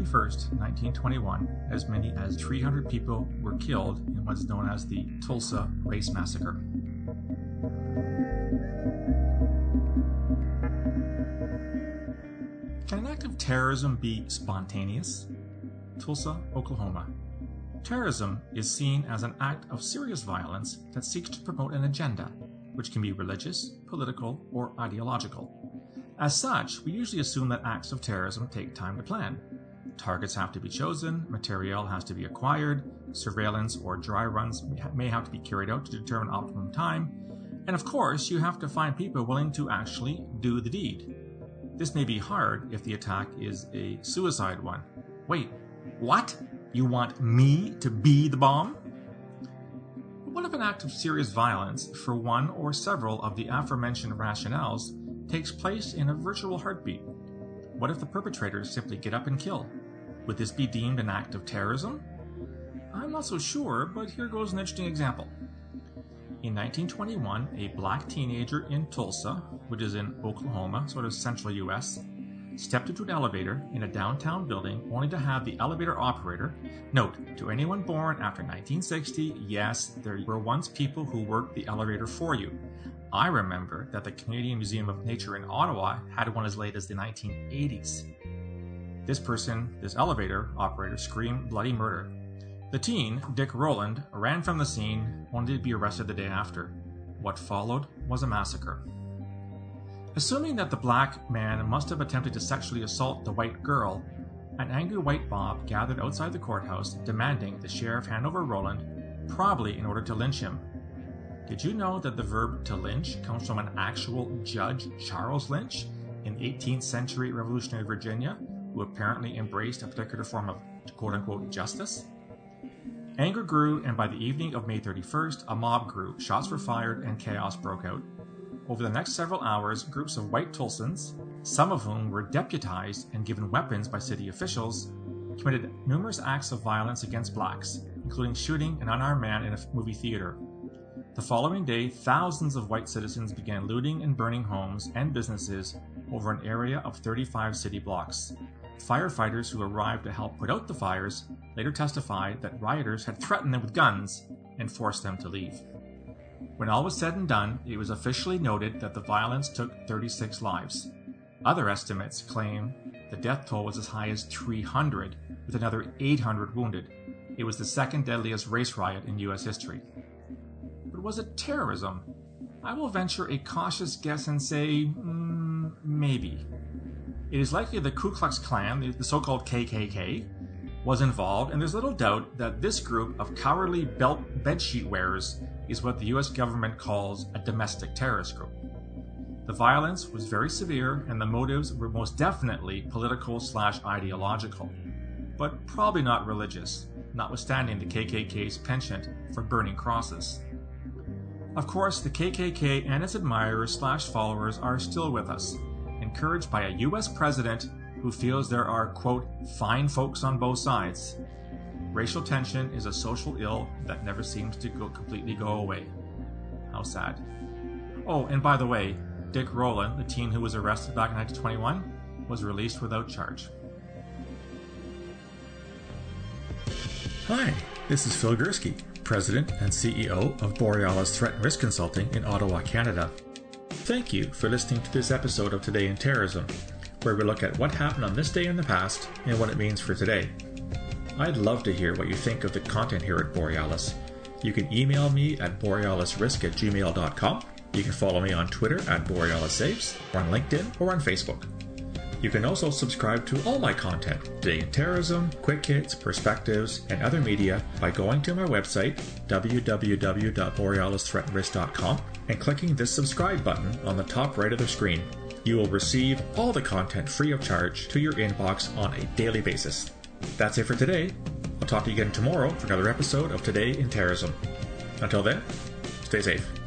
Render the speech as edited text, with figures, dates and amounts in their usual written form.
31st, 1921, as many as 300 people were killed in what's known as the Tulsa Race Massacre. Can an act of terrorism be spontaneous? Tulsa, Oklahoma. Terrorism is seen as an act of serious violence that seeks to promote an agenda, which can be religious, political, or ideological. As such, we usually assume that acts of terrorism take time to plan. Targets have to be chosen, materiel has to be acquired, surveillance or dry runs may have to be carried out to determine optimum time, and of course, you have to find people willing to actually do the deed. This may be hard if the attack is a suicide one. Wait, what? You want me to be the bomb? But what if an act of serious violence for one or several of the aforementioned rationales takes place in a virtual heartbeat? What if the perpetrators simply get up and kill? Would this be deemed an act of terrorism? I'm not so sure, but here goes an interesting example. In 1921, a black teenager in Tulsa, which is in Oklahoma, sort of central US, stepped into an elevator in a downtown building only to have the elevator operator, note, to anyone born after 1960, yes, there were once people who worked the elevator for you. I remember that the Canadian Museum of Nature in Ottawa had one as late as the 1980s. This elevator operator screamed bloody murder. The teen, Dick Rowland, ran from the scene only to be arrested the day after. What followed was a massacre. Assuming that the black man must have attempted to sexually assault the white girl, an angry white mob gathered outside the courthouse demanding the sheriff hand over Rowland, probably in order to lynch him. Did you know that the verb to lynch comes from an actual Judge Charles Lynch in 18th century revolutionary Virginia, who apparently embraced a particular form of quote-unquote justice? Anger grew, and by the evening of May 31st, a mob grew, shots were fired, and chaos broke out. Over the next several hours, groups of white Tulsans, some of whom were deputized and given weapons by city officials, committed numerous acts of violence against blacks, including shooting an unarmed man in a movie theater. The following day, thousands of white citizens began looting and burning homes and businesses over an area of 35 city blocks. Firefighters who arrived to help put out the fires later testified that rioters had threatened them with guns and forced them to leave. When all was said and done, it was officially noted that the violence took 36 lives. Other estimates claim the death toll was as high as 300, with another 800 wounded. It was the second deadliest race riot in U.S. history. But was it terrorism? I will venture a cautious guess and say, maybe. It is likely the Ku Klux Klan, the so-called KKK, was involved, and there's little doubt that this group of cowardly bedsheet wearers is what the US government calls a domestic terrorist group. The violence was very severe, and the motives were most definitely political/ideological, but probably not religious, notwithstanding the KKK's penchant for burning crosses. Of course, the KKK and its admirers/followers are still with us, encouraged by a US president who feels there are, quote, fine folks on both sides. Racial tension is a social ill that never seems to completely go away. How sad. Oh, and by the way, Dick Rowland, the teen who was arrested back in 1921, was released without charge. Hi, this is Phil Gursky, President and CEO of Borealis Threat and Risk Consulting in Ottawa, Canada. Thank you for listening to this episode of Today in Terrorism, where we look at what happened on this day in the past and what it means for today. I'd love to hear what you think of the content here at Borealis. You can email me at borealisrisk@gmail.com. You can follow me on Twitter at BorealisSaves, or on LinkedIn, or on Facebook. You can also subscribe to all my content, Today in Terrorism, Quick Hits, Perspectives, and other media by going to my website, www.borealisthreatandrisk.com, and clicking this subscribe button on the top right of the screen. You will receive all the content free of charge to your inbox on a daily basis. That's it for today. I'll talk to you again tomorrow for another episode of Today in Terrorism. Until then, stay safe.